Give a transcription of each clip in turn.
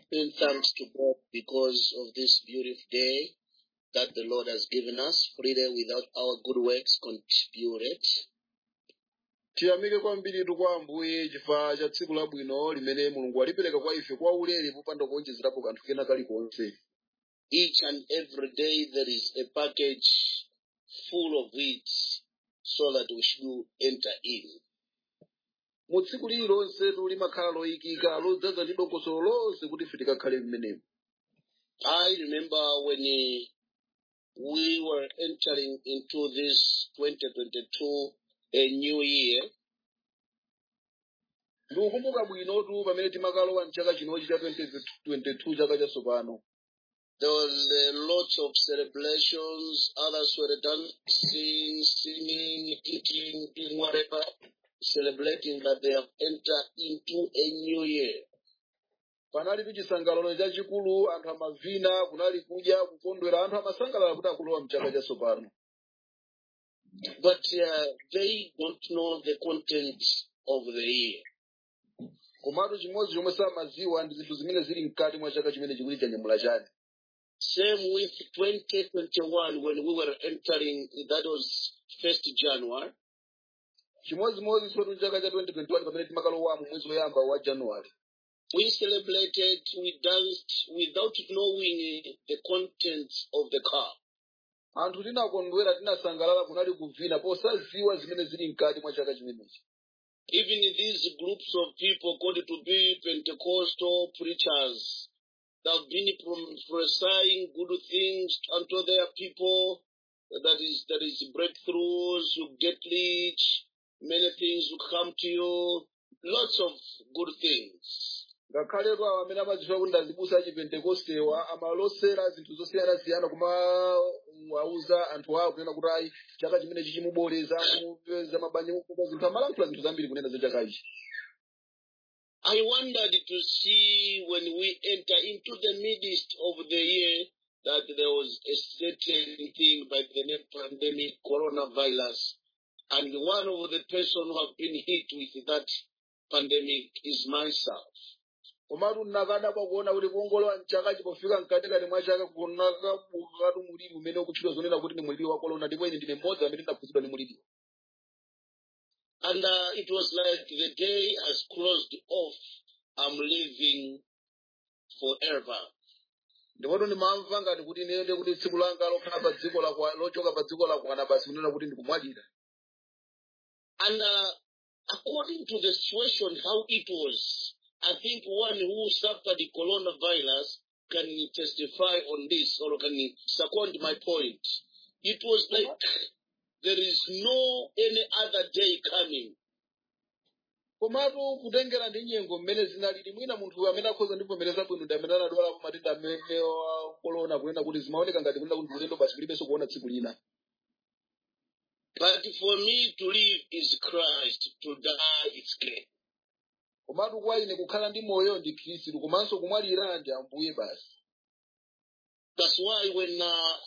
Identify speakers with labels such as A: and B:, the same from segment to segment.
A: Giving thanks to God because of this beautiful day that the Lord has given us, freely without our good works contributed.
B: tiyamike kwambiri kwa Ambuye chifukwa cha tsiku labwino limene Mulungu alipereka kwa ife kwa ulere popanda kuonjezerapo kanthu kena kalikonse.
A: Each and every day there is a package full of it so that we should enter in.
B: Mu tsiku lililonse limakhala loyikika lodzaza ndi dongosolo lonse kuti ife tikakhale mmenemo.
A: I remember when we were entering into this 2022, a new year.
B: Ndikukumbuka bwinotu pamene timakalowa mchaka chinochi cha 2022 chaka chatsopano.
A: There was a lot of celebrations, others were dancing, singing, eating, doing whatever, celebrating that they have entered into a new year.
B: Panali chisangalalo chachikulu, anthu amavina, kunali kudya, kukondwera, anthu amasangalala kuti akulowa mchaka chatsopano.
A: But they don't know the content of the year.
B: Komatu chimodzi chomwe samadziwa ndi zinthu zimene zili mkati mwa chaka chimene chikuli chanyamula chake.
A: Same with 2021 when we were entering, that was 1st January.
B: Chimodzimodzi sotu chaka cha 2021 pamene timakalowamo mwezi woyamba wa January.
A: We celebrated, we danced without knowing the contents of the cup.
B: Anthu tinakondwera, tinasangalala, kunali kuvina posadziwa zimene zili mkati mwa chaka chimenechi.
A: Even these groups of people called to be Pentecostal preachers, they have been prophesying good things unto their people. That is breakthroughs, you get rich, many things will come to you, lots of good things.
B: Ngakhaletu awo amene amadziwa kuti ndazibusa achipentekostewa amalosera zinthu zosiyanasiyana kumawauza anthu awo kunena kuti ayi chaka chimene chichimuboleza mupeza mabanja mupeza zinthu amalankhula zinthu zambiri kunena za chaka ichi.
A: I wondered to see when we enter into the midst of the year that there was a certain thing by the name pandemic, coronavirus, and one of the person who have been hit with that pandemic is myself.
B: Komatu nakadabwa kuona kuti kuongolowa mchaka chipofika mkatikati mwa chaka kunakabukatu muliri umene ukutchula zonena kuti ni muliri wa corona, ndipo ine ndine mmodzi amene ndinakhuzidwa ni muliri.
A: And it was like the day has closed off. I'm living forever.
B: Ndipo ndimamva ngati kuti nende kuti tsiku langa lokhala pa dziko lochoka pa dziko lakwana basi kunena kuti ndikumwalira.
A: And according to the situation, how it was, I think one who suffered the coronavirus can testify on this or can second my point. It was like there is no any other day coming.
B: Komatu kutengera ndi nyengo mmene zinalili mwina munthu amene akhoza ndivomereza bwino ndi amene anadwala pa matenda amene wa corona kunena kuti zimaoneka ngati kunena kuti ulendo basi kulibenso kuona tsiku lina.
A: But for me to live is Christ, to die is gain.
B: Komatu kwa ine kukhala ndi moyo ndi Khristu komanso kumwalira ndi Ambuye basi.
A: That's why when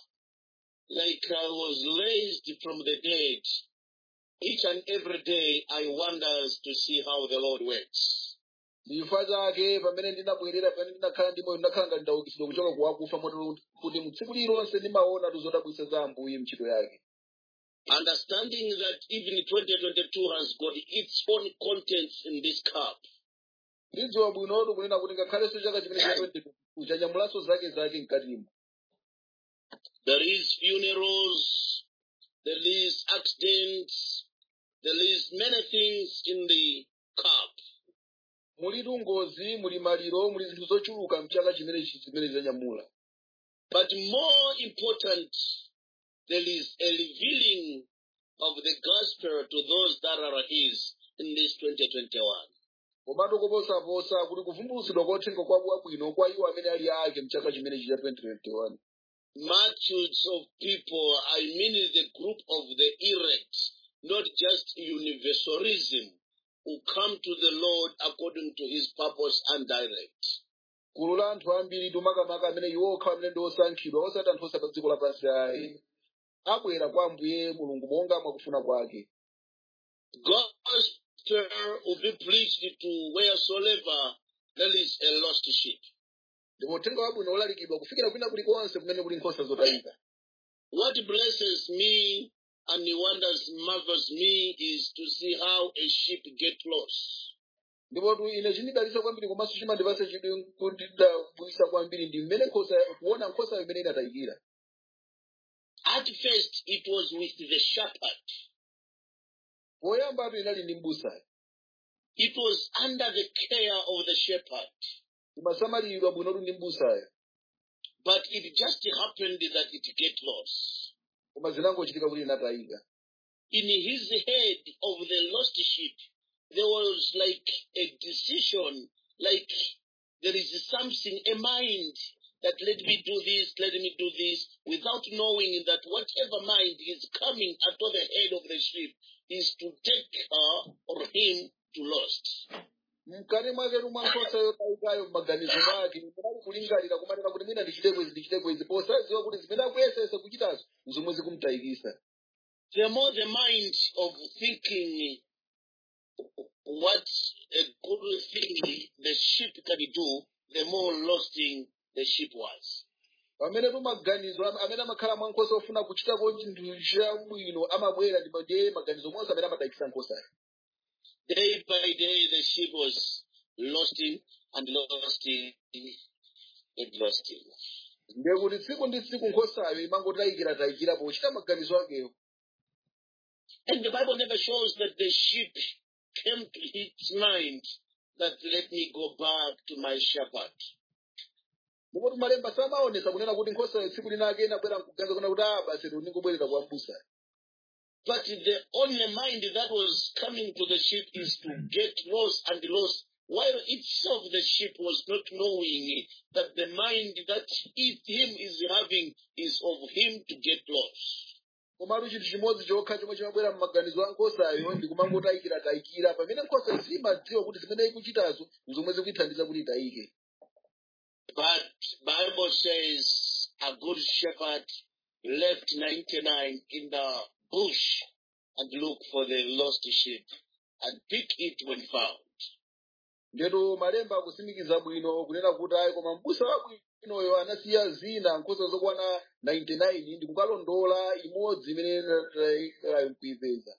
A: I was raised from the dead, each and every day I wonders to see how the Lord works.
B: Chifukwa chake pamene ndinabwerera pamene ndinakhala ndi moyo ndinakhala ngati ndaukitsidwa kuchoka kuwakufa motero kuti mu tsiku lililonse ndimaona zodabwitsa za Ambuye ntchito yake.
A: Understanding that even 2022 has got its own contents in this cup.
B: Ndidziwa bwinotu kunena kuti ngakhalenso chaka chimene cha 2022 chanyamulanso zake mkatimo.
A: There is funerals, there is accidents, there is many things in the cup.
B: Muli ngozi, muli maliro, muli zinthu zochuluka mchaka chimene zanyamula.
A: But more important, there is a revealing of the gospel to those that are his in this 2021.
B: Komatu koposaposa kuti kuvumbulutsidwa kothenga kwabwino kwa iwo amene ali ake mchaka chimenechi cha 2021.
A: Multitudes of people, I mean the group of the elect, not just universalism, who come to the Lord according to his purpose and direct.
B: Gulu la anthu ambiri makamaka amene iwo okha amene ndi osankhidwa osati anthu osa pa dziko lapansi ayi abwera kwa Ambuye Mulungu monga mwakufuna kwake.
A: Gospel will be preached to wheresoever there is a lost sheep.
B: ndipo uthenga wabwino ulalikidwa kufikira kwina kulikonse kumene kuli nkhosa zotayika.
A: What blesses me and wonders, marvels me is to see how a sheep get lost.
B: Ndipo ine chinidalitsa kwambiri komanso chimandipatsa chidwi kundidabwitsa kwambiri ndi mmene kuona nkhosa imene inatayikira.
A: At first, it was with the shepherd.
B: Poyamba inali ndi m'busa.
A: It was under the care of the shepherd.
B: Imasamalidwa bwinotu ndi m'busayo.
A: But it just happened that it get lost.
B: Koma zinangochitika kuti inatayika.
A: In his head of the lost sheep, there was like a decision, like there is something, a mind that let me do this, without knowing that whatever mind is coming out of the head of the sheep is to take her or him to lost.
B: Mkani mwake rumwa nkhosa yotayikayo m'maganizo mwake munali kulingalira kumanena kuti mwina ndichite kwezi posadziwa kuti zimene akuyesesa kuchitazo zomwe zikumtayikisa.
A: The more the mind of thinking what a good thing the sheep can do, the more losting the sheep was.
B: Pamene maganizo amene amakhala mwa nkhosa ofuna kuchitako chinthu chabwino amabwera ndi maganizo monse amene amatayikisa nkhosayo.
A: Day by day the sheep was losting and losting and losting.
B: Ndiye kuti tsiku ndi tsiku nkhosayo imangotayikira pochita maganizo akeyo.
A: And the Bible never shows that the sheep came to its mind that let me go back to my shepherd.
B: Ndipo malemba samaonesa kunena kuti nkhosayo tsiku linake inabwera mkuganiza kuna kuti basi ndikubwerera kwa m'busa.
A: But the only mind that was coming to the sheep is to get lost and lost, while itself the sheep was not knowing that the mind that him is having is of him to get lost.
B: Komatu chinthu chimodzi chokha chomwe chimabwera m'maganizo a nkhosayo ndi kumangotayikira pamene nkhosa simadziwa kuti zimene ikuchitazo zomwe zikuyithandiza kuti itayike.
A: But Bible says a good shepherd left 99 in the bush and look for the lost sheep and pick it when found.
B: Ndero malemba akutsimikiza bwino kunena kuti ayi koma m'busa wabwinoyo anasiya zina nkhosa zokwana 99 ndi kukalondola imodzi imene kuipeza.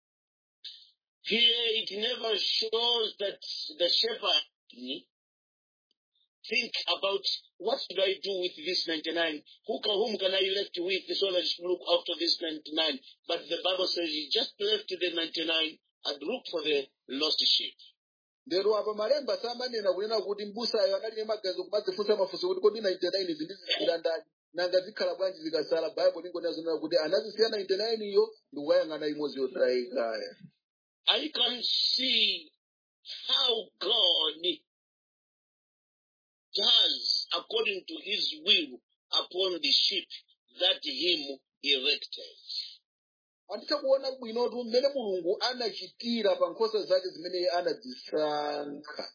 A: Here it never shows that the shepherd think about what should I do with this 99? Whom can I left with so that I should look after this 99? But the Bible says he just left the 99 and look for the lost sheep.
B: Ndero apa malemba samanena kunena kuti m'busayo anali maganizo kumadzifunsa mafunso kuti kodi 99 zindizikira ndani nanga zikhala bwanji zikasala. Bible lingonena kuti anazisiya 99 iyo ndi kukayang'ana imodzi yotayika.
A: I can see how God does according to his will upon the sheep that him erected.
B: Anditha kuona bwinotu mmene Mulungu anachitira pa nkhosa zake zimene anazisankha.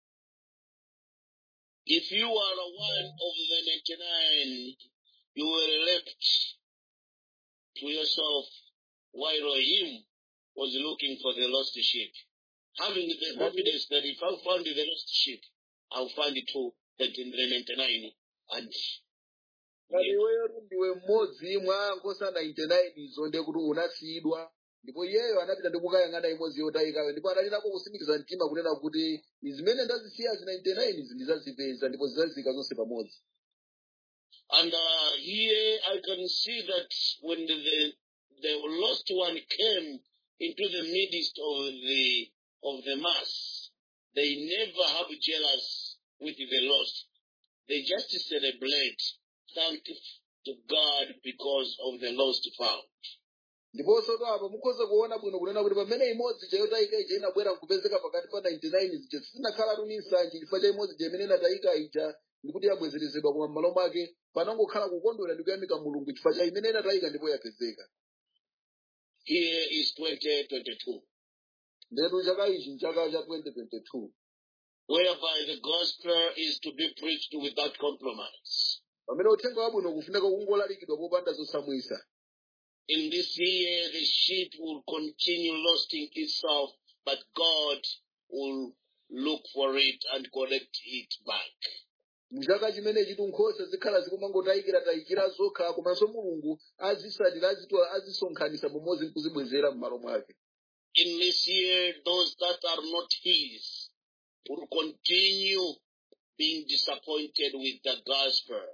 A: If you are one of the 99, you were left to yourself while him was looking for the lost sheep, having the confidence that if I found the lost sheep, I'll find it too. The 99 and
B: iweyo ndiwe mmodzi mwa nkhosa 99 izo ndiye kuti unasiyidwa ndipo iyeyo anapita ndi kukayang'ana imodzi yotayikayo ndipo analinako kutsimikiza mtima kunena kuti zimene ndazisiya 99 ndizazipeza ndipo zizazika zonse pamodzi.
A: And here I can see that when the lost one came into the midst of the mass, they never have jealous with the lost. They just celebrate, thank to God because of the lost found.
B: Ndiponso apa mukhoza kuona bwino kunena kuti pamene imodzi chayotayika ija inabwera nkupezeka pakati pa 99 zija sizinakhala tuni nsanje chifukwa cha imodzi imene inatayika ija ndikuti yabwezerezedwa koma m'malo mwake panangokhala kukondwera ndi kuyamika Mulungu chifukwa cha imene inatayika ndipo yapezeka.
A: Here is 2022.
B: Ndetu chaka ichi nchaka cha 2022.
A: Whereby the gospel is to be preached without compromise.
B: Pamene uthenga wabwino kufuneka kungolalikidwa popanda zosamwisa.
A: In this year, the sheep will continue losting itself, but God will look for it and correct it back.
B: muchaka chimenechi nkhosa zikhala zikumangotayikira zokha komanso mulungu azisatira azisonkhanitsa pamodzi nkuzibwezera m'malo mwake.
A: In this year, those that are not his will continue being disappointed with the gospel.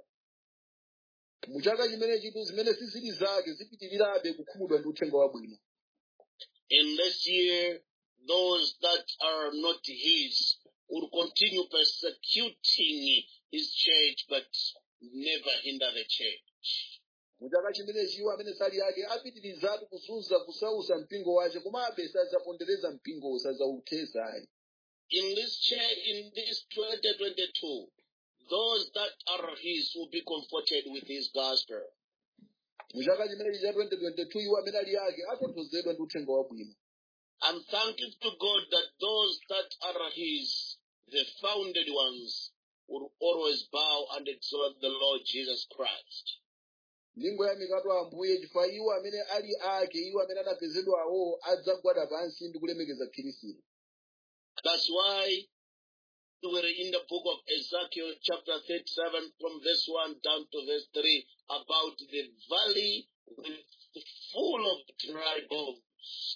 B: Muchaka chimenechi zimene sizili zake zipitirirabe kukhumudwa ndi uthenga wabwino.
A: In this year, those that are not his will continue persecuting his church, but never hinder the church.
B: Muchaka chimenechi iwo amene sali yake apitirizatu kuzunza kusausa mpingo wace komabe sazapondereza mpingo sazautesa.
A: In this 2022, those that are his will be comforted with his gospel.
B: Muchaka chimenechi cha 2022 iwo amene ali yake atonthozeredwa ndi uthenga wabwino.
A: I'm thankful to God that those that are his, the founded ones, will always bow and exalt the Lord Jesus Christ.
B: Ndingoyamikatu Ambuye chifukwa iwo amene ali ake, iwo amene anapezedwawo adzagwada pansi ndi kulemekeza Khristu.
A: That's why we were in the book of Ezekiel chapter 37 from verse 1 down to verse 3 about the valley full of dry bones.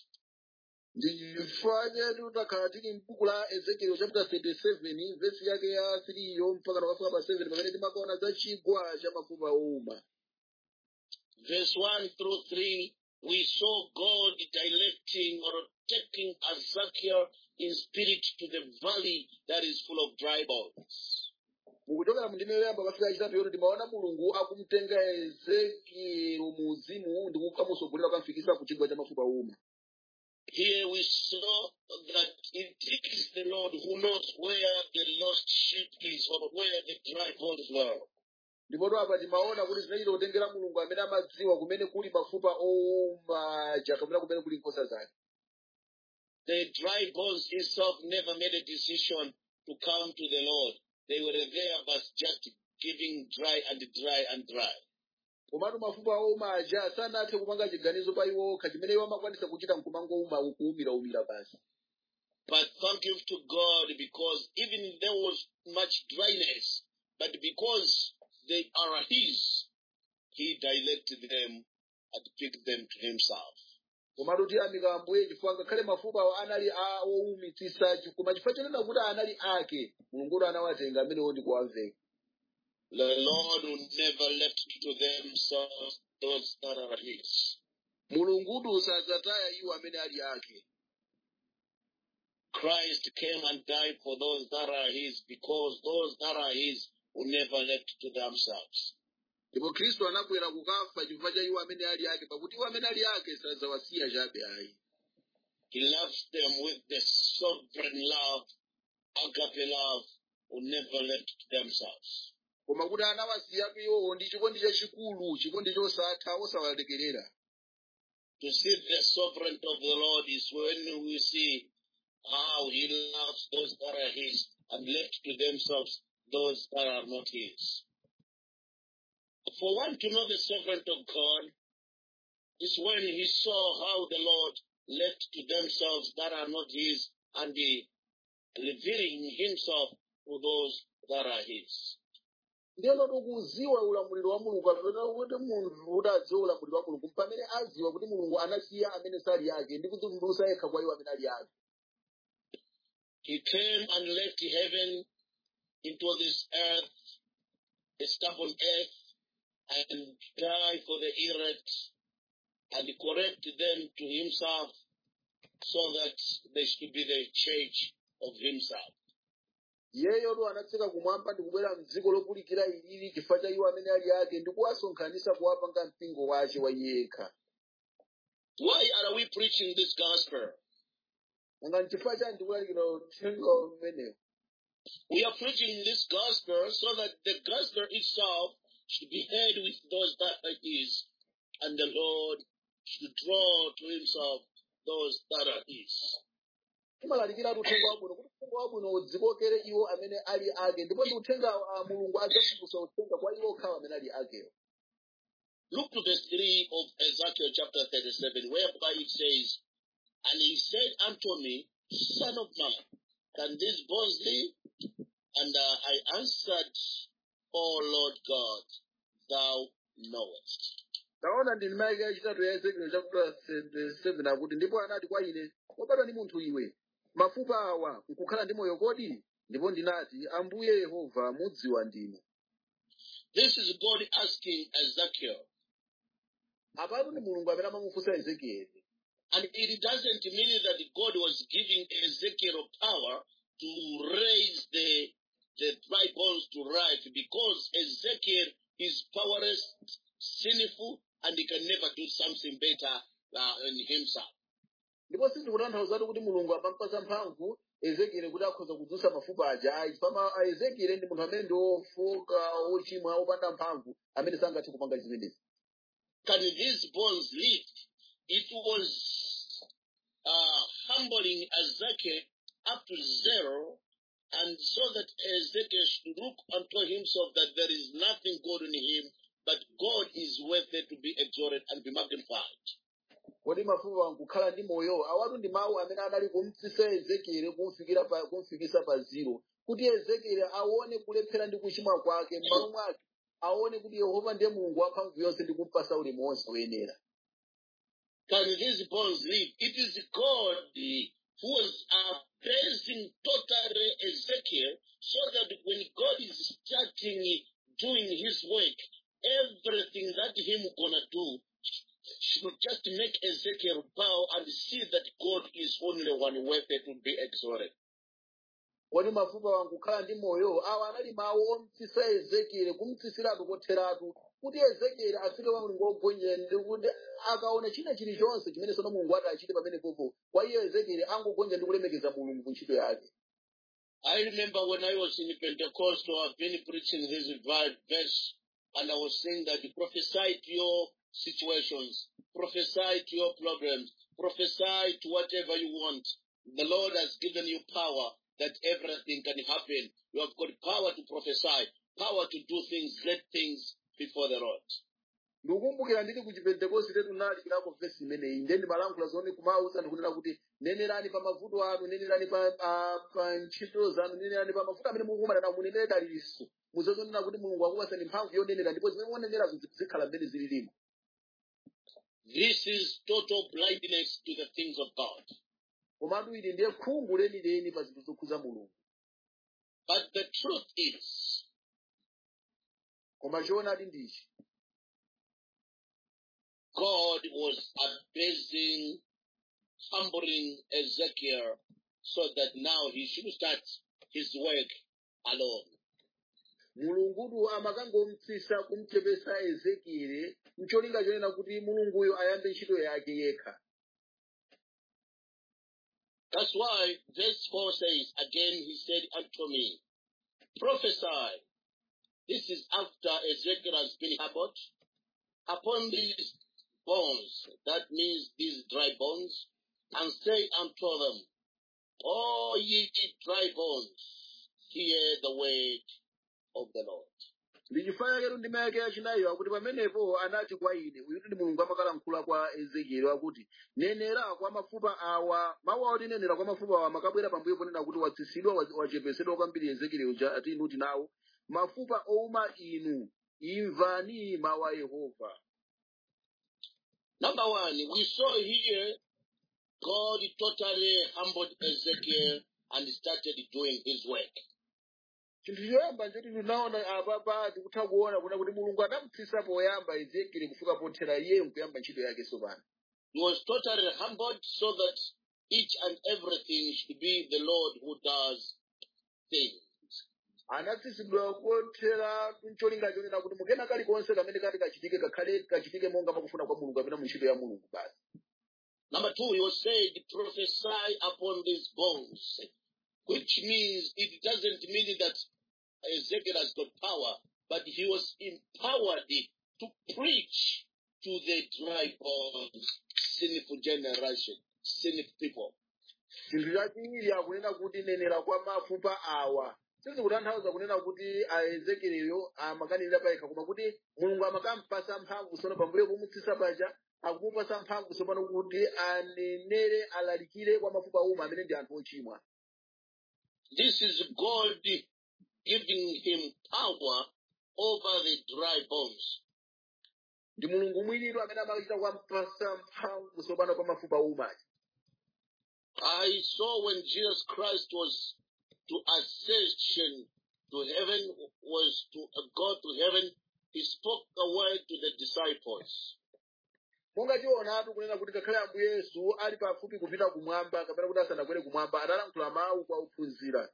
B: Ndifanye tutakhala tili m'buku la Ezekiel chapter 37 verse yake ya 3 yo mpaka tukafika pa 7 pamene timakaona za chigwa cha mafupa owuma.
A: Verse 1 through 3, we saw God directing or taking Ezekiel in spirit to the valley that is full of dry bones.
B: Mukuchokera mu ndime yoyamba kufika chitatu yoti timaona Mulungu akumutenga Ezekiel muuzimu ndi kukamusogolera kamfikisa ku chigwa cha mafupa owuma.
A: Here we saw that it is the Lord who knows where the lost sheep is or where the dry bones were.
B: Ndipo apa timaona kuti zinachita kutengera Mulungu amene amadziwa kumene kuli mafupa owuma kapena kumene kuli nkhosa zake.
A: The dry bones itself never made a decision to come to the Lord. They were there but just giving dry and dry and dry.
B: Komatu mafupa owuma aja sanathe kupanga chiganizo pa iwo chimene iwo amakwanisa kuchita mkumangowuma kuwumira basi.
A: But thank you to God because even there was much dryness, but because they are his, he directed them and picked them to himself.
B: Komatu tiyamika Ambuye chifukwa ngakhale mafupa anali owumitsisa koma chifukwa chonena kuti anali ake Mulungu anawatenga amenewo ndi kuwaveka.
A: The Lord will never left to themselves those that are his.
B: Mulungu sadzataya iwo amene ali ake.
A: Christ came and died for those that are his because those that are his will never left to themselves.
B: Ndipo Kristo anakwera kukafa chifukwa cha iwo amene ali ake pakuti iwo amene ali ake sadzawasiya chabe ayi.
A: He loves them with the sovereign love, agape love, will never left to themselves.
B: Koma kuti anawasiyatu iwowo ndi chikondi chachikulu, chikondi chosatha osawalekerera.
A: To see the sovereignty of the Lord is when we see how he loves those that are his and left to themselves those that are not his. For one to know the sovereignty of God is when he saw how the Lord left to themselves that are not his and revealing himself to those that are his.
B: Ndiyeno tukuziwa ulamuliro wa Mulungu kapena kuti munthu kuti adziwe ulamuliro wa Mulungu pamene aziwa kuti Mulungu anasiya amene sali yake ndi kudzivumbulutsa yekha kwa iwo amene ali yake.
A: He came and left heaven into this earth, the stubborn earth, and died for the elect and correct them to himself so that they should be the church of himself.
B: Yeyo anatsika kumwamba ndi kubwera m'dziko lopulikira ilili chifukwa cha iwo amene ali ake ndi kuwasonkhanitsa kuwapanga mpingo wace wa yekha.
A: Why are we preaching this gospel?
B: Nanga n'chifukwa chani tikulalikira uthenga umenewu?
A: We are preaching this gospel so that the gospel itself should be heard with those that are his, and the Lord should draw to himself those that are his.
B: Timalalikira uthenga wabwino kuti uthenga wabwino udzikokere iwo amene ali ake ndipo ndi uthenga Mulungu adzavumbulutsa uthenga kwa iwo okhawo amene ali akewo.
A: Look to verse 3 of Ezekiel chapter 37, whereby it says, "And he said unto me, Son of man, can these bones live? And I answered, O Lord God, thou knowest.
B: taona ndi ndima yake yachitatu ya Ezekiel chapter 7 akuti ndipo anati kwa ine, wabadwa ndi munthu iwe, mafupa awa nkukhala ndi moyo kodi? Ndipo ndinati, Ambuye Yehova mudziwa ndinu.
A: This is God asking Ezekiel.
B: Apatu ndi Mulungu amene amamufunsa Ezekieli.
A: And it doesn't mean that God was giving Ezekiel power to raise the dry bones to life, because Ezekiel is powerless, sinful, and he can never do something better in himself.
B: Ndipo sindikutanthauza kuti Mulungu amampasa mphamvu Ezekieli kuti akhoza kudzutsa mafupa aja. Ezekieli ndi munthu amene ndi ofoka, ochimwa, opanda mphamvu, amene sangathe kupanga zimenezi.
A: Can these bones live? It was humbling Ezekiel up to zero, and so that Ezekiel should look unto himself that there is nothing good in him, but God is worthy to be exalted and be magnified.
B: Kodi mafupa nkukhala ndi moyo? Awatu ndi mawu amene anali kumtsitsa Ezekieli kumfikisa pa zero, kuti Ezekieli aone kulephera ndi kuchimwa kwake, m'malo mwake aone kuti Yehova ndiye Mulungu wamphamvu yonse ndi kumpasa ulemu wonse woyenera.
A: Can these bones live? It is God who was praising totally Ezekiel, so that when God is starting doing his work, everything that him gonna do should just make Ezekiel bow and see that God is only one worthy to be exalted.
B: Kodi mafupa wankukhala ndi moyo? Awa anali mawu omtsitsa Ezekieli, kumtsitsiratu kotheratu, kuti Ezekieli afike kwa Mulungu wogonjera ndi kuti akaona china chilichonse chimene sono Mulungu ati achite pamene popo, kwa iyo Ezekieli angogonja ndi kulemekeza Mulungu ku ntchito yake.
A: I remember when I was in Pentecostal, I've been preaching this verse, and I was saying that prophesy to your situations, prophesy to your problems, prophesy to whatever you want. The Lord has given you power that everything can happen. You have got power to prophesy, power to do things, great things before the Lord.
B: Ndikukumbukira ndili ku Chipentekoste tetu nalikirako vesi imeneyi, ndi malankhula zoni kumawuza ndikunena kuti nenerani pa mavuto anu, nenerani pa ntchito zanu, nenerani pa mavuto amene mukumana nawo, munenere daliso. Muzazonena kuti Mulungu akupasani mphamvu yonenera, ndipo zimene munenerazo zikhala mmene zililimu.
A: This is total blindness to the things of God.
B: Komatu ili ndiye khungu lenileni pa zinthu zokhuza Mulungu.
A: But the truth is,
B: koma choonadi ndichi,
A: God was abasing, humbling Ezekiel, so that now he should start his work alone.
B: Mulungudu amakangomtsitsa kumchepesa Ezekieli, mcholinga chonena kuti Mulunguyo ayambe ntchito yake yekha.
A: That's why verse 4 says, again he said unto me, prophesy. This is after Ezekiel has been humbled. Upon these bones, that means these dry bones, and say unto them, O ye dry bones, hear the word of the Lord.
B: Ndichifanya ketu ndima yake yachinayo akuti pamenepo anati kwa ine, uyu ndi Mulungu amakalankhula kwa Ezekieli akuti, nenera kwa mafupa awa. Mawu oti nenera kwa mafupa awa makabwera pambuyo ponena kuti watsitsidwa, wachepesedwa kwambiri Ezekieli uja ati nuti nawo, mafupa ouma inu, imvani mawu a Yehova.
A: Number one, we saw here God totally humbled Ezekiel and started doing his work.
B: Chinthu choyamba choti tinaona apapa tikutha kuona kuna kuti Mulungu anamutsitsa poyamba Ezekieli kufika pothera iye nkuyamba ntchito yake tsopano.
A: He was totally humbled so that each and everything should be the Lord who does things.
B: Anatsitsidwa pothera kuncholinga chonena kuti mukena kalikonse kamene kati kachitike kakhale kachitike monga pakufuna kwa Mulungu kapena mu ntchito ya Mulungu basi.
A: Number two, he was said, prophesy upon these bones, which means it doesn't mean that Ezekiel has got power, but he was empowered to preach to the dry bones, sinful generation, sinful people.
B: Chinthu chachiwiri akunena kuti nenera kwa mafupa awa. Sizikutanthauza kunena kuti Ezekieliyo amakanira payekha, koma kuti Mulungu amakampasa mphamvu sono pambuyo pomutsitsa paja akumupasa mphamvu tsopano kuti anenere alalikire kwa mafupa uma amene ndi anthu ochimwa.
A: This is God giving him power over the dry bones.
B: ndi mulungu mwinitu amene amachita kumpatsa mphamvu tsopano pa mafupa oumachi.
A: I saw when Jesus Christ was to ascension to heaven, was to go to heaven, he spoke a word to the disciples.
B: monga tionatu kunena kuti ngakhale ambuye yesu ali pafupi kupita kumwamba kapena kuti asanakwere kumwamba analankhula mawu kwa ophunzira.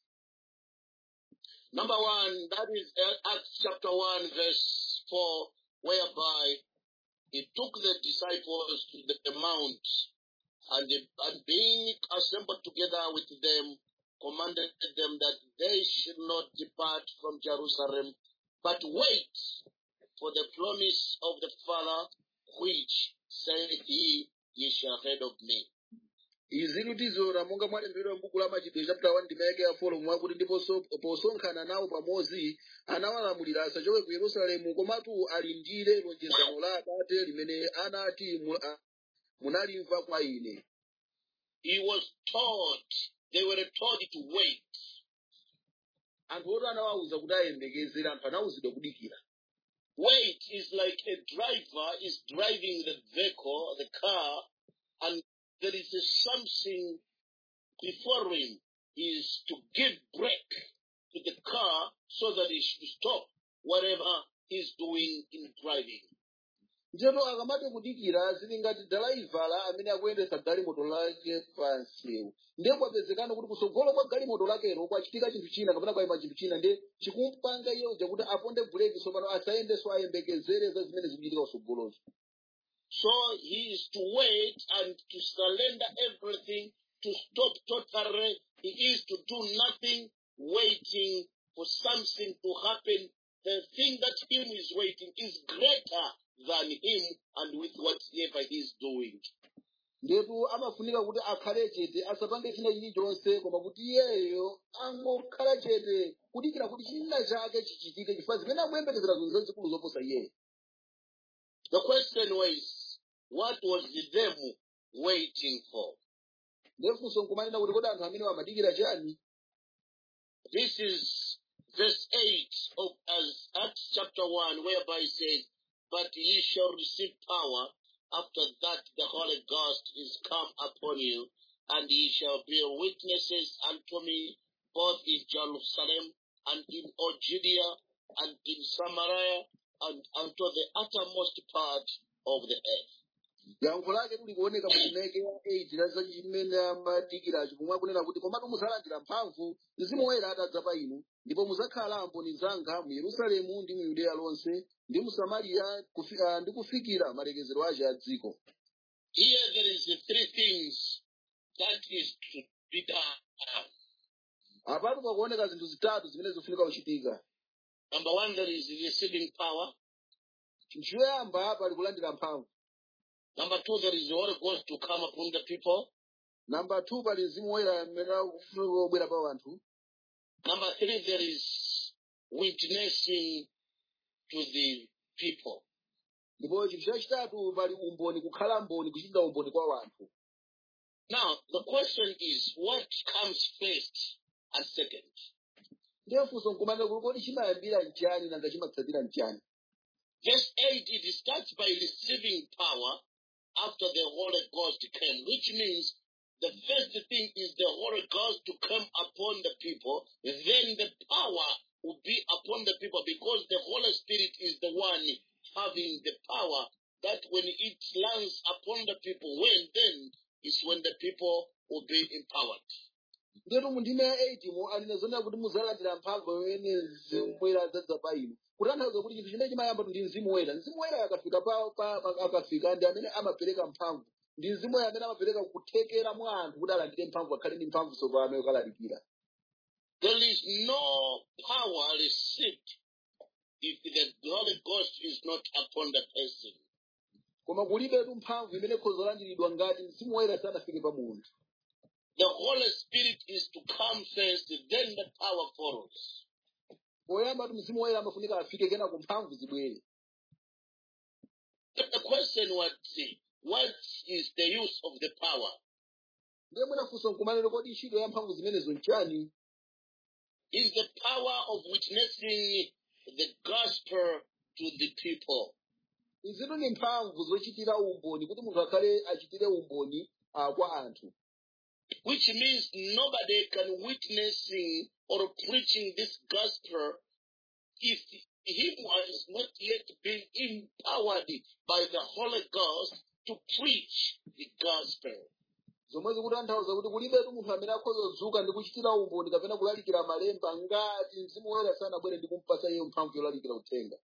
A: Number one, that is Acts chapter 1 verse 4, whereby he took the disciples to the mount and being assembled together with them, commanded them that they should not depart from Jerusalem, but wait for the promise of the Father, which said he, ye shall hear of me.
B: izi kutizora monga mwalembedwa m'buku la machitidwe chapter 1 ndime ya 4 mwakuti ndiponso posonkhana nawo pamodzi anawalamulira asachoke ku Yerusalemu komatu alindire lonjezano la Atate limene anati munalimva kwa ine.
A: He was told, they were told to wait.
B: anthu oti anawawuza kuti ayembekezere, anthu anawuzidwa kudikira.
A: Wait is like a driver is driving the vehicle, the car, and there is something before him. Is to give brake to the car so that it should stop whatever he's doing in driving.
B: Njeno akamati kudikira zili ngati dalaivala amene akuyendetsa galimoto lake pa nsewu. Ndiye kwapezekana kuti kusogolo kwa galimoto lakelo kwachitika chinthu china kapena kwayima chinthu china ndiye chikumpanga iye uja kuti aponde buleki tsopano asayendenso ayembekezere za zimene zikuchitika kusogolozo.
A: So he is to wait and to surrender everything, to stop totally. He is to do nothing, waiting for something to happen. The thing that him is waiting is greater than him and with whatever he is doing.
B: Ndetu amafunika kuti akhale chete asapange china chilichonse koma kuti iyeyo angokhala chete kudikira kuti china chake chichitike chifukwa zimene akuyembekezera zonse zikulu zoposa iyeyo.
A: The question was, what was them waiting for?
B: Ndefunso nkumanena kuti kodi anthu amene amadikira chani?
A: This is verse 8 of Acts chapter 1, whereby it says, but ye shall receive power after that the Holy Ghost is come upon you, and ye shall be witnesses unto me both in Jerusalem and in all Judea and in Samaria and unto the uttermost part of the earth.
B: Yankho lake tuli kuoneka mu ndime ya 8 la za chimene amadikiracho pomwe akunena kuti komatu muzalandira mphamvu Mzimu Woyera atadza pa inu ndipo muzakhala amboni zanga mu Yerusalemu ndi mu Yudeya lonse ndi mu Samariya ndi kufikira malekezero ake a dziko.
A: Here there is the three things that is to be done.
B: Apatu pakuoneka zinthu zitatu zimene zofunika kuchitika.
A: Number one, there is receiving power.
B: Chinthu choyamba pali kulandira mphamvu.
A: Number two, there is the Holy Ghost to come upon the people.
B: Number 2 pali Mzimu Woyera amene akufunika kubwera pa anthu.
A: Number three, there is witnessing to the people.
B: Ndipo chinthu chachitatu pali umboni, kukhala mboni, kuchitira umboni kwa anthu.
A: Now, the question is, what comes first and second?
B: Ndiye funso nkumanena kuti kodi chimayambira nchani nanga chimatsatira nchani?
A: Verse 8, it starts by receiving power after the Holy Ghost came, which means the first thing is the Holy Ghost to come upon the people, then the power will be upon the people because the Holy Spirit is the one having the power that when it lands upon the people, then is when the people will be empowered.
B: Ndetu mu ndime ya 8 mu alinazonera kuti muzalandira mphamvu imene Mzimu Woyera adzadza pa inu. Kutanthauza kuti chinthu chimene chimayamba ndi Mzimu Woyera. Mzimu Woyera akafika ndi amene amapereka mphamvu. Ndi Mzimu Woyera amene amapereka kuthekera mwa anthu kuti alandire mphamvu akhale ndi mphamvu tsopano yokalalikira.
A: There is no power received if the Holy Ghost is not upon the person.
B: Koma kulibetu mphamvu imene ikhoza landiridwa ngati Mzimu Woyera sanafike pa munthu.
A: The Holy Spirit is to come first, then the power follows.
B: Poyamba tu Mzimu Woyera amafunika afike kena ku mphamvu zibwere.
A: But the question was, what is the use of the power?
B: Ndiye mwina funso nkumanena kodi ntchito ya mphamvu zimenezo nchani?
A: is the power of witnessing the gospel to the people.
B: izitu ni mphamvu zochitira umboni kuti munthu akhale achitire umboni kwa anthu.
A: Which means nobody can witnessing or preaching this gospel if he was not yet being empowered by the Holy Ghost to preach the gospel.
B: zomwe zikutanthauza kuti kulibetu munthu amene akhoza kudzuka ndi kuchitira umboni kapena kulalikira malemba ngati mzimu woyera sanabwere ndi kumpatsa iye mphamvu yolalikira uthenga.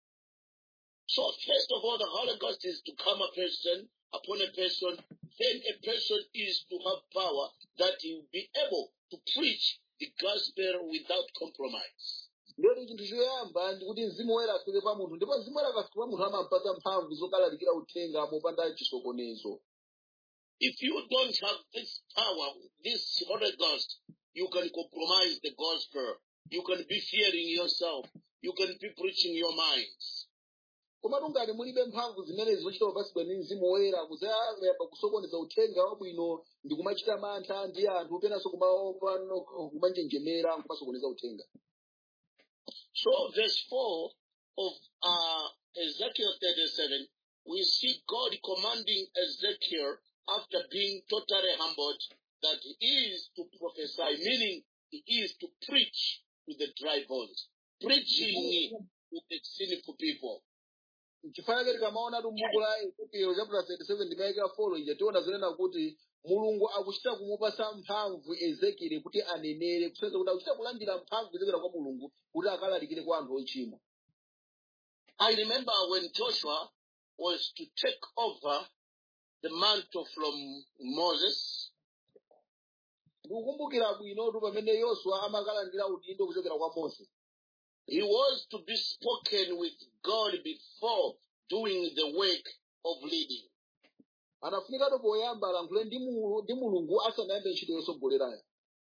A: So first of all, the Holy Ghost is to come upon a person, then a person is to have power that he will be able to preach the gospel without compromise.
B: Ndiyoti chinthu choyamba ndikuti mzimu woyera afike pa munthu, ndipo mzimu woyera akafika pa munthu amampatsa mphamvu zokalalikira uthenga mopanda chisokonezo.
A: If you don't have this power, this Holy Ghost, you can compromise the gospel. You can be fearing yourself. You can be preaching your minds.
B: Koma ngati mulibe mphamvu zimenezi zochita kupatsidwa ndi mzimu woyera muzayamba kusokoneza uthenga wabwino ndi kumachita mantha ndi anthu penanso kumanjenjemera kumasokoneza uthenga.
A: So verse 4 of Ezekiel 37, we see God commanding Ezekiel after being totally humbled that he is to prophesy, meaning he is to preach to the dry bones, preaching to the sinful people.
B: Chifukwa tikamaona m'buku la Ezekiel chapter 37 ndimayika 4 ija tiona zonena kuti Mulungu akuchita kumupasa mphamvu Ezekiel kuti anenere kusonyeza kuti akuchita kulandira mphamvu kuchokera kwa Mulungu kuti akalalikire kwa anthu ochimwa.
A: I remember when Joshua was to take over the mantle from Moses.
B: Ndikukumbukira bwinotu pamene Yoswa amakalandira udindo kuchokera kwa Mose.
A: He was to be spoken with God before doing the work of leading.
B: Anafunikatu poyamba alankhule ndi Mulungu asanayambe ntchito yosogolerayo.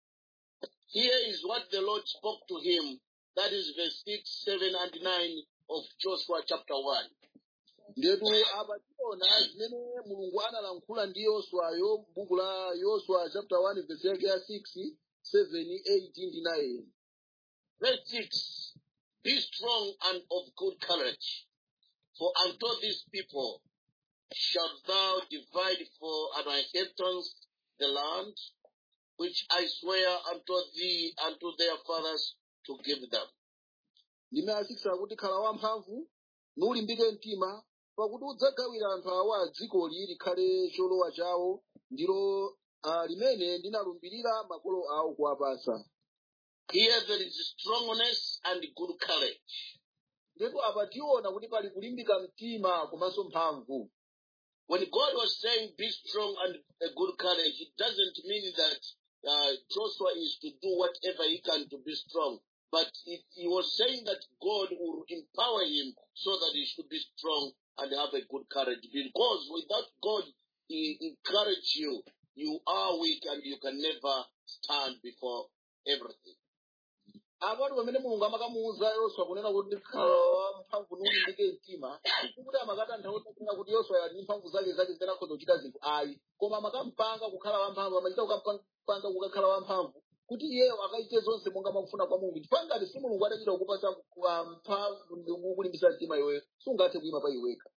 A: Here is what the Lord spoke to him. That is verse 6, 7, and 9 of Joshua chapter 1.
B: Ndetu apa tiona zimene Mulungu analankhula ndi Yoswayo m'buku la Yoswa chapter 1 verse yake ya 6, 7, 8 ndi 9.
A: Verse 6, be strong and of good courage, for unto these people shalt thou divide for an inheritance the land, which I swear unto thee and to their fathers to give them.
B: Ndime asikisa kuti khala wamphamvu, nulimbike mtima, pakuti udzagawira anthu awa dzikoli likhale cholowa chawo, ndilo limene ndinalumbirira makolo awo kuwapasa.
A: Here there is strongness and good courage.
B: Ndipo apa tiona kuti pali kulimbika mtima komanso mphamvu.
A: When God was saying be strong and a good courage, it doesn't mean that Joshua is to do whatever he can to be strong. But he was saying that God will empower him so that he should be strong and have a good courage. Because without God encourage you, you are weak and you can never stand before everything.
B: Abantu pamene Mulungu amakamuwuza Yoswa kunena kuti khala wamphamvu nulimbike mtima, kuti amakatanthauza kuti Yoswa ali ndi mphamvu zake zimene akhoza kuchita zinthu ayi, koma amakampanga kukhala wamphamvu, amachita kukampanga kukhala wamphamvu kuti iyeyo akachite zonse monga mwakufuna kwa Mulungu. Chifukwa ngati si Mulungu atachita kukupasa mphamvu ndi kukulimbisa mtima iweyo, sungathe kuyima pa iweka.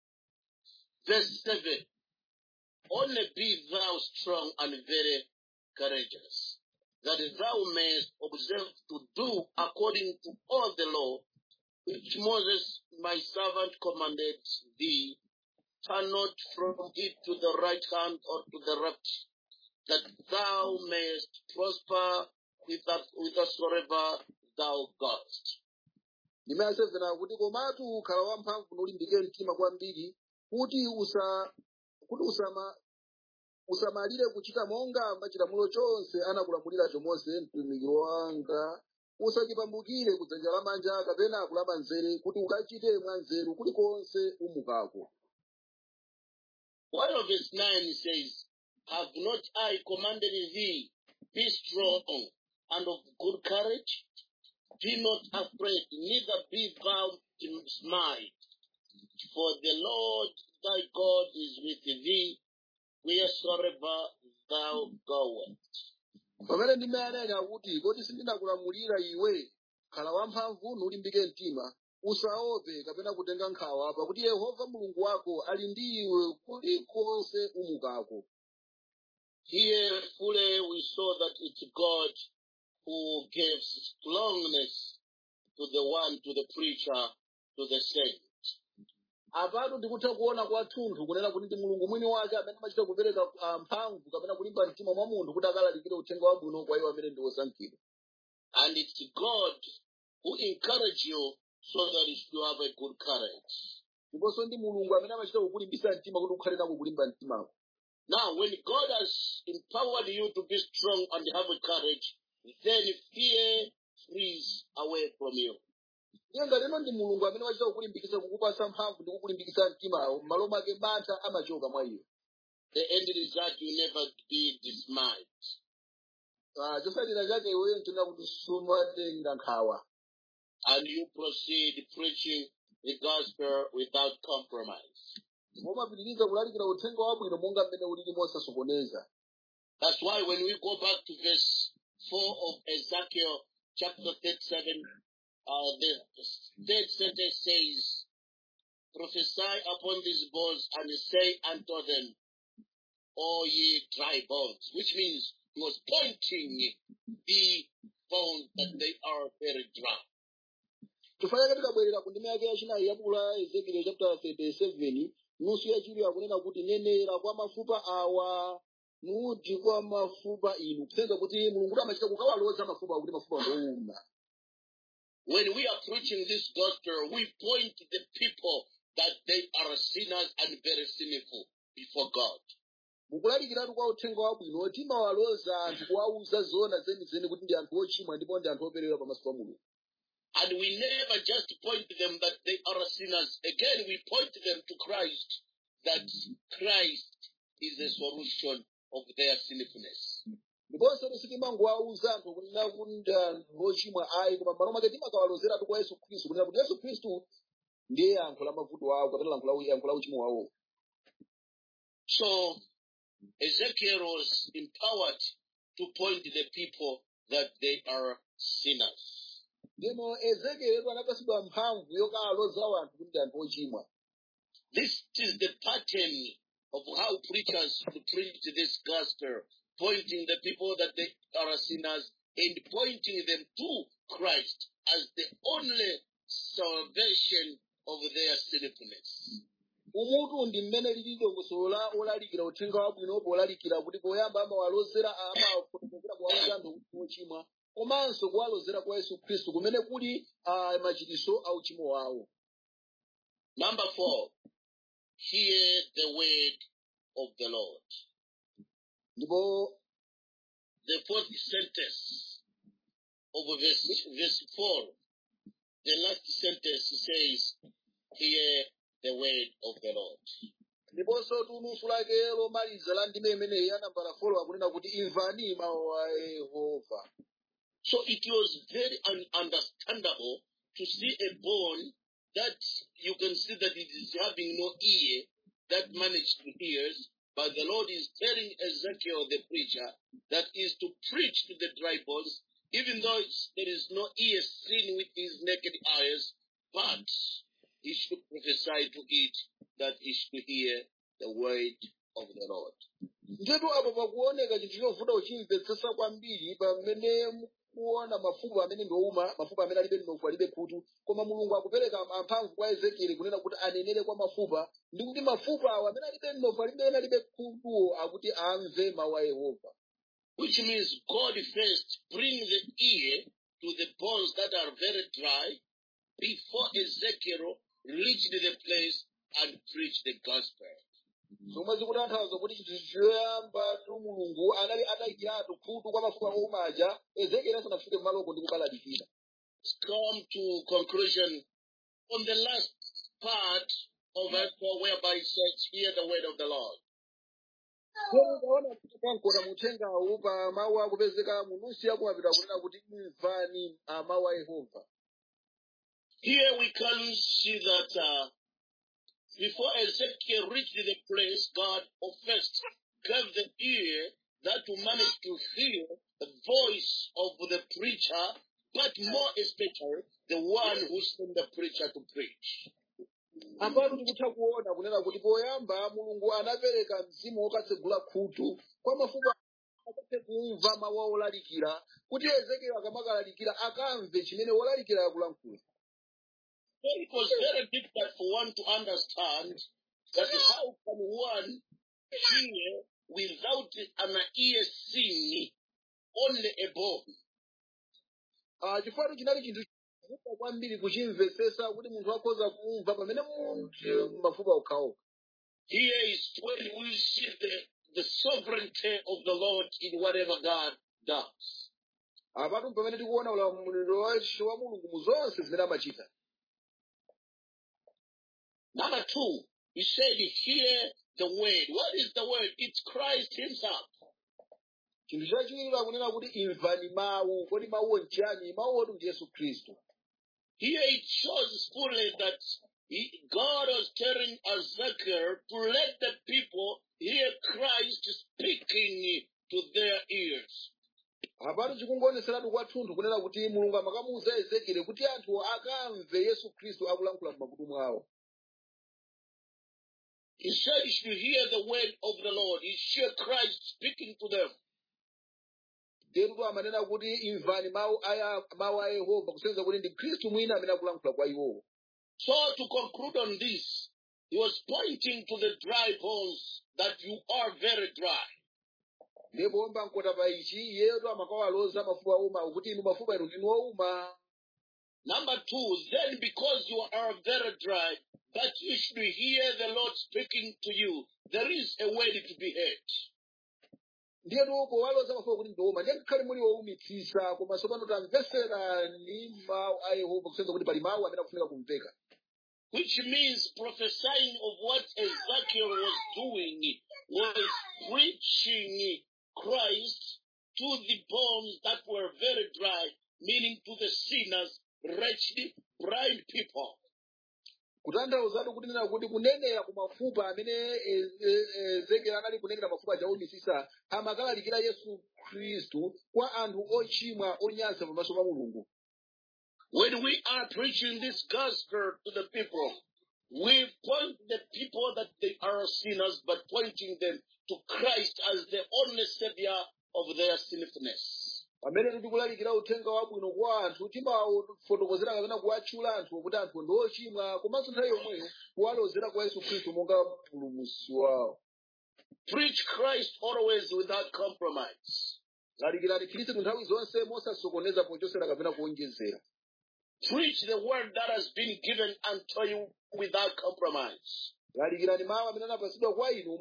A: Verse 7, only be thou strong and very courageous, that thou mayest observe to do according to all the law which Moses my servant commanded thee. Turn not from it to the right hand or to the left, that thou mayest prosper whithersoever thou goest.
B: Ndime 7 kuti komatu khala wamphamvu nulimbike mtima kwambiri, kuti usamalire kuchita monga machilamulo chonse anakulamulira Mose mtumiki wanga, usachipambukire kudzanja lamanja kapena kulamanzere, kuti ukachite mwanzeru kulikonse umukako.
A: One of verse 9 says, have not I commanded thee, be strong and of good courage? Be not afraid, neither be thou dismayed, for the Lord thy God is with thee, wheresoever thou goest.
B: pamene ndime anene akuti kodi sindinakulamulira iwe khala wamphamvu nulimbike mtima usaope kapena kutenga nkhawa pakuti Yehova Mulungu wako ali ndi iwe kulikonse umukako.
A: Here fully we saw that it's God who gives strongness to the preacher, to the saint.
B: Apatu ndikutha kuona kwathunthu kunena kuti ndi Mulungu mwini wake amene amachita kupereka mphamvu kapena kulimba mtima mwa munthu kuti akalalikire uthenga wabwino kwa iwo amene ndi osankhidwa.
A: And it's God who encourages you so that you should have a good courage.
B: Ndiponso ndi Mulungu amene amachita kukulimbisa mtima kuti ukhale nako kulimba mtimako.
A: Now, when God has empowered you to be strong and have a courage, then fear flees away from you.
B: Nyenga lino ndi Mulungu amene wachita kukulimbikisa kukupasa mphamvu ndi kukulimbikisa mtima m'malo mwake mantha amachoka mwa iwe.
A: The end result will never be dismayed.
B: Chosalira chake iweyo nchona kuti sumatenga nkhawa.
A: And you proceed preaching the gospel without compromise.
B: Mumapitiriza kulalikira uthenga wabwino monga mmene ulili mosasokoneza.
A: That's why when we go back to verse 4 of Ezekiel chapter 37, the third sentence says, prophesy upon these bones and say unto them, O ye dry bones, which means he was pointing the bones that they are very dry.
B: Tufanya tikabwerera ku ndime yake yachinayi ya buku la Ezekiel chapter 37, nusu yachiwiri akunena kuti nenera kwa mafupa awa nuti kwa mafupa inu. Kusenza kuti Mulungu amachita kukawaloza mafupa kuti mafupa ngouma.
A: When we are preaching this gospel, we point the people that they are sinners and very sinful before God.
B: Mukulalikiratu kwa uthenga wabwino timawaloza anthu kuwauza zona zenizeni kuti ndi anthu ochimwa ndipo ndi anthu operewera pamaso pa Mulungu.
A: And we never just point them that they are sinners. Again, we point them to Christ, that Christ is the solution of their sinfulness.
B: Ndiponso timangoawuza anthu kunena kuti ndi anthu ochimwa ayi koma m'malo mwake timakawalozeratu kwa Yesu Khristu kunena kuti Yesu Khristu ndiye yankho la mavuto awo kapena yankho la uchimo wawo.
A: So Ezekiel was empowered to point the people that they are sinners.
B: Ndino Ezekiel anapasidwa mphamvu yokawaloza anthu kuti ndi anthu ochimwa.
A: This is the pattern of how preachers preach this gospel, pointing the people that they are sinners and pointing them to Christ as the only salvation of their sinfulness.
B: Umutu ndi mmene lili dongosolo olalikira uthenga wabwino polalikira kuti poyamba amawalozera amafotokozera kuwaloza anthu kuti ochimwa komanso kuwalozera kwa Yesu Khristu kumene kuli machitiso a uchimo wawo.
A: Number 4, hear the word of the Lord.
B: Ndipo
A: the fourth sentence of verse 4, the last sentence says, hear the word of the Lord.
B: Ndiponso nusu lake lomaliza la ndime imeneyi ya nambala 4 akunena kuti imvani mawu a Yehova.
A: So it was very understandable to see a bone that you can see that it is having no ear that managed to hear, but the Lord is telling Ezekiel the preacher that is to preach to the dry bones, even though there is no ear seen with his naked eyes, but he should prophesy to it that he should hear the word of the Lord.
B: Ndetu apo pakuoneka chinthu chovuta uchimvetsesa kwambiri pamene kuona mafupa amene ndouma, mafupa amene alibe mnofu alibe khutu, koma Mulungu akupereka mphamvu kwa Ezekiel kunena kuti anenere kwa mafupa, ndi kuti mafupa awo amene alibe mnofu alibe khutuwo akuti amve mawu a Yehova.
A: Which means God first bring the ear to the bones that are very dry before Ezekiel reached the place and preached the gospel.
B: Zomwe zikutanthauza kuti chinthu choyamba tu Mulungu anali atayikiratu khutu kwa mafupa oumaja, Ezekiel asanafike maloko ndi kukalalikira.
A: Let's come to conclusion on the last part of it, whereby it says, hear the word of the Lord.
B: Kaona muthengawu pa mawu akupezeka munusi yakumapita kunena kuti imvani mawu a Yehova.
A: Here we can see that before Ezekiel reached the place, God first gave the ear that to manage to hear the voice of the preacher, but more especially the one who sent the preacher to preach.
B: Apatu tikutha kuona kunena kuti poyamba Mulungu anapereka mzimu wokatsegula khutu kwa mafupa akathe kumva mawu a wolalikira kuti Ezekiel akamakalalikira akamve chimene wolalikira akulankhula.
A: So it was very difficult for one to understand that how can one hear without an ear seeing, only a bone.
B: Chifukwa chinali chinthu chikupa kwambiri kuchimvesesa kuti munthu akhoza kumva pamene mafupa okhaokha.
A: Here is when we see the sovereignty of the Lord in whatever God does.
B: Apatu pamene tikuona ulamuliro wa Mulungu mu zonse zimene amachita.
A: Number 2, he said, hear the word. What is the word? It's Christ himself.
B: Chinthu chachiwiri akunena kuti imvani mawu, kodi mawu nchani? Mawu oti ndi Yesu Khristu.
A: Here it shows fully that God was telling Ezekiel to let the people hear Christ speaking to their ears.
B: Apatu chikungoneseratu kwathunthu kunena kuti Mulungu amakamuwuza Ezekiel kuti anthu akamve Yesu Khristu akulankhula m'makutu mwawo.
A: He said you should hear the word of the Lord. You should hear Christ speaking to them.
B: Derudo amanena kuti imvani mawu a Yehova kusenzera kuti ndi Khristu mwina amene akulankhula kwa iwowo.
A: So to conclude on this, he was pointing to the dry bones that you are very dry.
B: Ndipo omba nkota pa ichi iyeyo amakawaloza mafupa oma kuti inu mafupa inu ndinu owuma.
A: Number 2, then because you are very dry, but you should hear the Lord speaking to you, there is a word to be heard.
B: Ndiye nuko waloza mafupa kuti ndowuma ndiye ngakhale muli wowumitsisa koma tsopano tamvesera ndi mawu a Yehova kusenzera kuti pali mawu amene akufunika kumveka.
A: Which means prophesying of what Ezekiel was doing was preaching Christ to the bones that were very dry, meaning to the sinners, wretched, blind people.
B: Kutanthauzatu kunena kuti kunenera ku mafupa amene Ezekiel anali kunenera mafupa achawumisisa amakalalikira Yesu Khristu kwa anthu ochimwa onyansa pamaso pa Mulungu.
A: When we are preaching this gospel to the people, we point the people that they are sinners, but pointing them to Christ as the only savior of their sinfulness.
B: Pamene tikulalikira uthenga wabwino kwa anthu timafotokozera kapena kuwatchula anthu kuti anthu ndi ochimwa komanso nthawi yomweyo kuwalozera kwa Yesu Khristu monga mpulumutsi wawo.
A: Preach Christ always without compromise.
B: Lalikirani Khristu nthawi zonse mosasokoneza pochosera kapena kuonjezera.
A: Preach the word that has been given unto you without compromise.
B: Lalikirani mawu amene anapasidwa kwa inu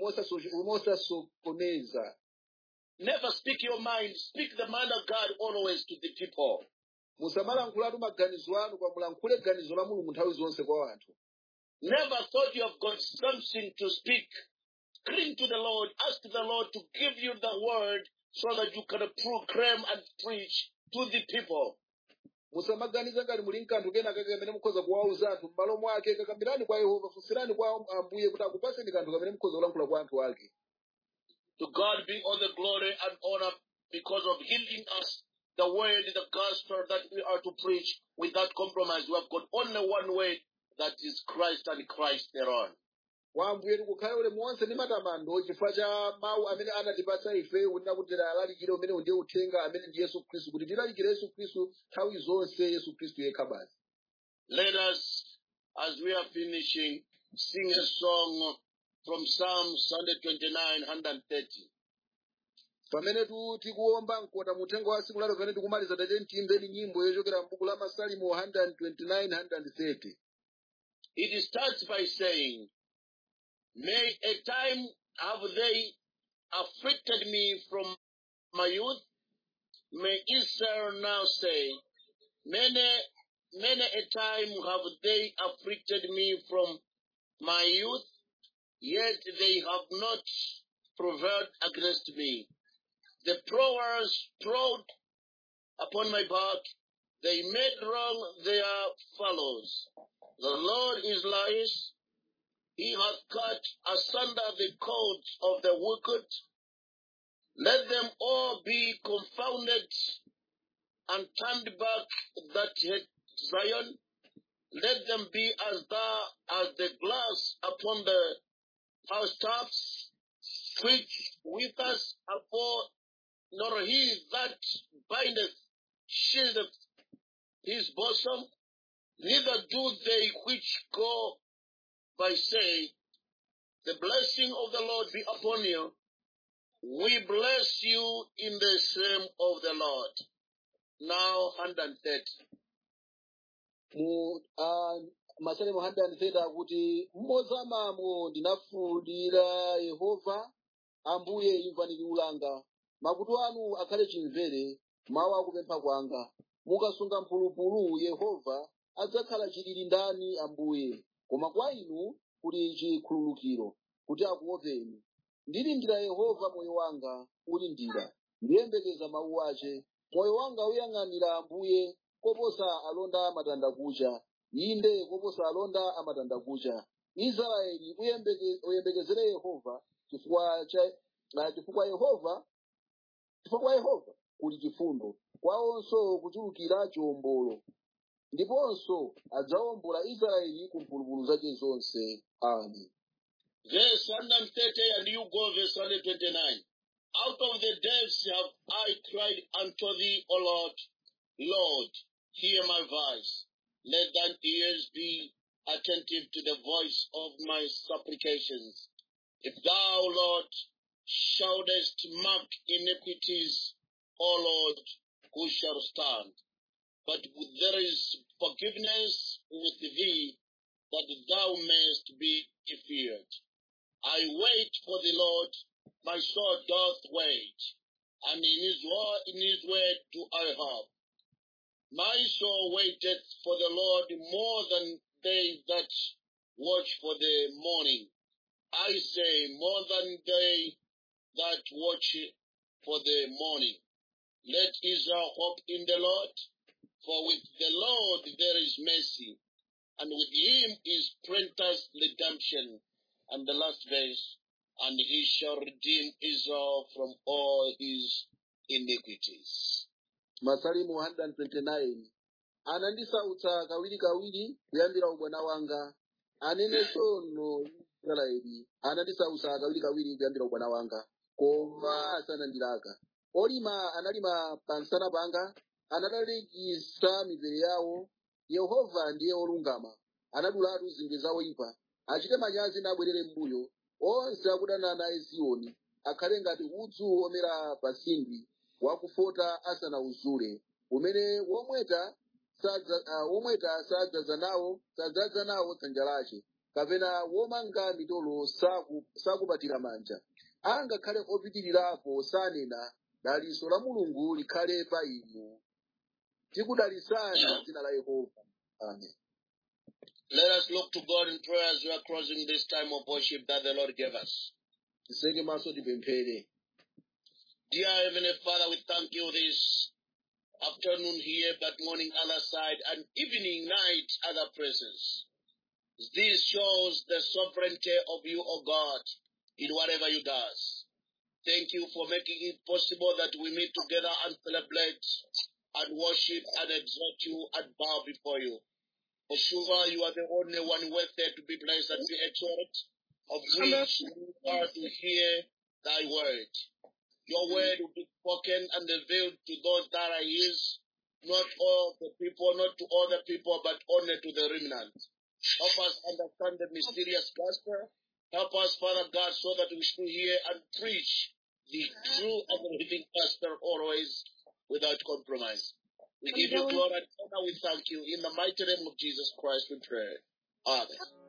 B: mosasokoneza.
A: Never speak your mind. Speak the mind of God always to the people.
B: Musamalankhulatu maganizo anu kwa mulankhule ganizo la Mulungu nthawi zonse kwa anthu.
A: Never thought you have got something to speak. Cling to the Lord. Ask the Lord to give you the word so that you can proclaim and preach to the people.
B: Musamaganiza ngati muli nkanthu kena kake kamene mukhoza kuwauza anthu m'malo mwake kakambirani kwa Yehova, funsirani kwa Ambuye kuti akupaseni kanthu kamene mukhoza kulankhula kwa anthu ake.
A: To God be all the glory and honor because of giving us the word, the gospel that we are to preach without compromise. We have got only one word, that is Christ and Christ thereon.
B: Kwa Ambuye tikukhale ulemu wonse ndi matamando chifukwa cha mawu amene anatipatsa ife kunena kuti tilalikire umene ndiye uthenga amene ndi Yesu Khristu, kuti tilalikire Yesu Khristu nthawi zonse, Yesu Khristu yekha basi.
A: Let us, as we are finishing, sing a song from Psalms 129, 130.
B: Pamene tikuomba nkota muthenga wa siku lalo pamene tikumaliza tateni tiimbeni nyimbo yochokera m'buku la Masalimo 129, 130.
A: It starts by saying, may a time have they afflicted me from my youth? May Israel now say, many a time have they afflicted me from my youth, yet they have not prevailed against me. The plowers plowed upon my back, they made wrong their fellows. The Lord is liars. He hath cut asunder the cords of the wicked. Let them all be confounded and turned back that hate Zion. Let them be as the glass upon the housetops, which with us afore, nor he that bindeth shieldeth his bosom, neither do they which go by say, the blessing of the Lord be upon you. We bless you in the name of the Lord. Now 130.
B: mu masalemu 130 akuti mmodzi amamo ndinafuwulira Yehova, Ambuye imvani liwu langa, makutu anu akhale chimvere mawu akupempha kwanga. Mukasunga mphulupulu Yehova adzakhala chilili ndani Ambuye, koma kwa inu kuli chikhululukiro kuti akuopeni. Ndilindira Yehova moyo wanga ulindira, ndiyembekeza mawu ace. Moyo wanga uyang'anira Ambuye koposa alonda amatandakucha, inde koposa alonda amatandakucha. Israeli uyembekezere Yehova, chifukwa Yehova kuli chifundo, kwawonso kuchulukira chiwombolo, ndiponso adzawombola Israeli ku mphulupulu zake zonse. Amen.
A: Verse 130, and you go verse 129. Out of the depths have I cried unto thee, O Lord. Lord, hear my voice. Let thine ears be attentive to the voice of my supplications. If thou, Lord, shouldest mark iniquities, O Lord, who shall stand? But there is forgiveness with thee, that thou mayest be feared. I wait for the Lord, my soul doth wait, and in his word do I hope. My soul waiteth for the Lord more than they that watch for the morning. I say, more than they that watch for the morning. Let Israel hope in the Lord, for with the Lord there is mercy, and with him is plenteous redemption. And the last verse, and he shall redeem Israel from all his iniquities.
B: Masalimo 129. Anandisautsa kawiri kuyambira ubwana wanga, anene sono Israeli. Anandisautsa kawiri kuyambira ubwana wanga, koma asanandilaka. Olima analima pansana panga, anatalikisa mipere yawo. Yehova ndiye olungama, anadulatu zingwe zawo ipa. Achite manyazi nabwerere mbuyo, onse akudana naye Ziyoni, akhale ngati udzu omera pasindi, wakufota asanawuzule, umene womweta sadzaza nawo dzanja lace, kapena womanga mitolo sakupatira manja. Angakhale opitirirapo sanena, daliso la Mulungu likhale pa inu. Tikudalisani dzina la Yehova. Amen.
A: Let us look to God in prayer as we are closing this time of worship that the Lord gave us.
B: Tisenge maso tipemphere.
A: Dear Heavenly Father, we thank you this afternoon here, but morning other side, and evening, night, other places. This shows the sovereignty of you, O God, in whatever you do. Thank you for making it possible that we meet together and celebrate and worship and exalt you and bow before you. For sure, you are the only one worthy to be blessed and be exalted, of which we are to hear thy word. Your word will be spoken and revealed to those that are his, not all the people, not to all the people, but only to the remnant. Help us understand the mysterious gospel. Help us, Father God, so that we should hear and preach the true and the living gospel always without compromise. We give you glory and honor. We thank you. In the mighty name of Jesus Christ we pray. Amen.